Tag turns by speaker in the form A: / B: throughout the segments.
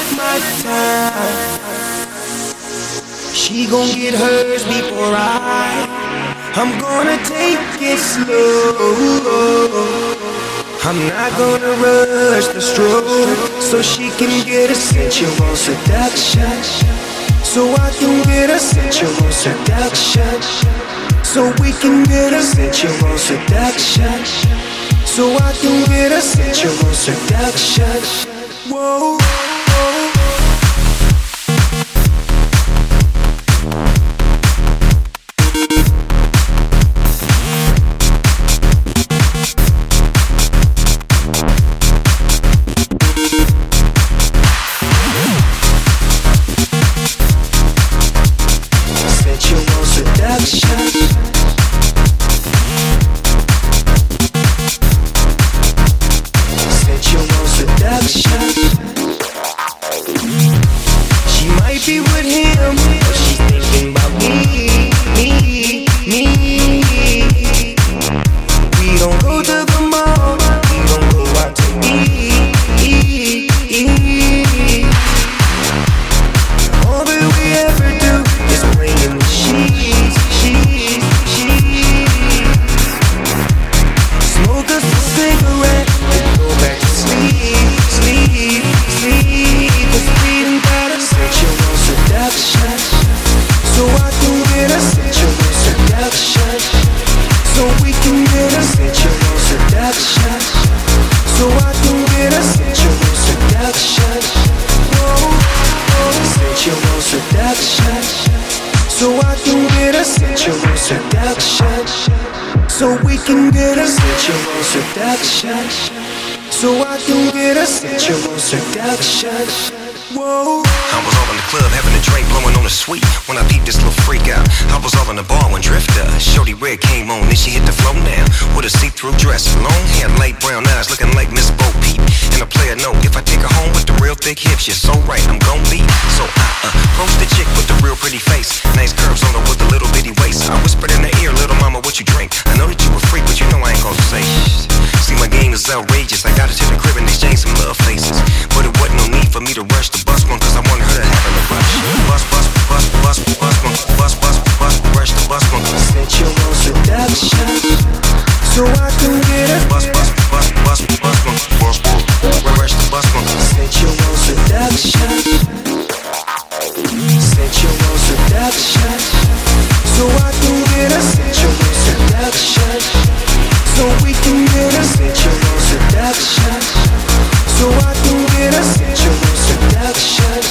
A: my time. She gon' get hers before I'm gonna take it slow. I'm not gonna rush the stroke, so she can get a sensual seduction. So I can get a sensual seduction. So we can get a sensual seduction. So I can get a sensual seduction. Whoa, whoa. So I can get a sensual seduction. Whoa.
B: I was all in the club having a drink, blowing on the sweet when I peeped this little freak out. I was all in the bar when Drifter, Shorty Red came on, then she hit the flow now with a see-through dress, long hair, light brown eyes, looking like Miss Bo Peep. And a player know if I take her home with the real thick hips, you're so right, I'm gon' be. So I approach the chick with the real pretty face, nice curves on her with a little bitty waist. I whispered in her ear, little mama, what you drink? I know that you a freak, but you know I ain't gon' say shh. See, my game is outrageous. I got her to the crib and exchanged some love faces, but it wasn't no need for me to rush the bus one, cause I wanted her to have a rush. Bus, bus, bus, bus, bus, bus, bus, bus, rush the bus one.
A: Sensual seduction. So I can get a
B: bus, bus, bus, bus, bus, bus, rush the bus one.
A: Sensual seduction. Sensual seduction. So I can get a sensual seduction. So we can get a sensual seduction. So I can get a sensual seduction.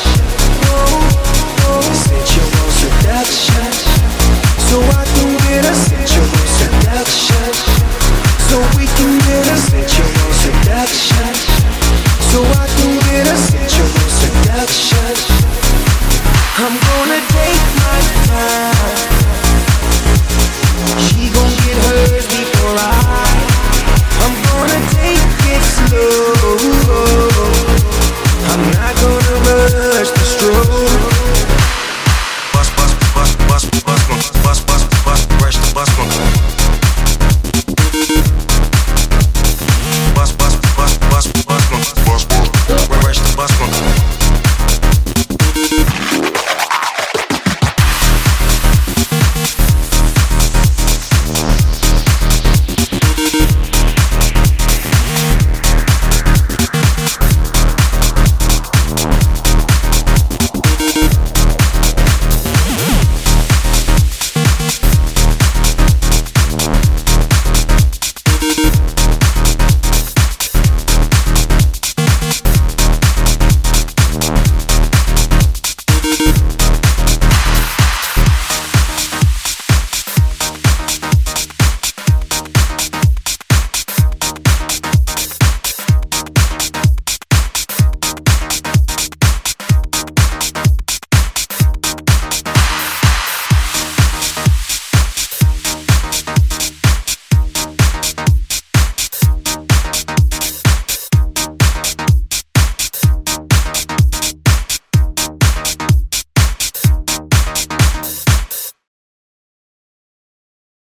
A: Sensual seduction. So I can get a sensual seduction. So we can get a sensual seduction. So I can get a sensual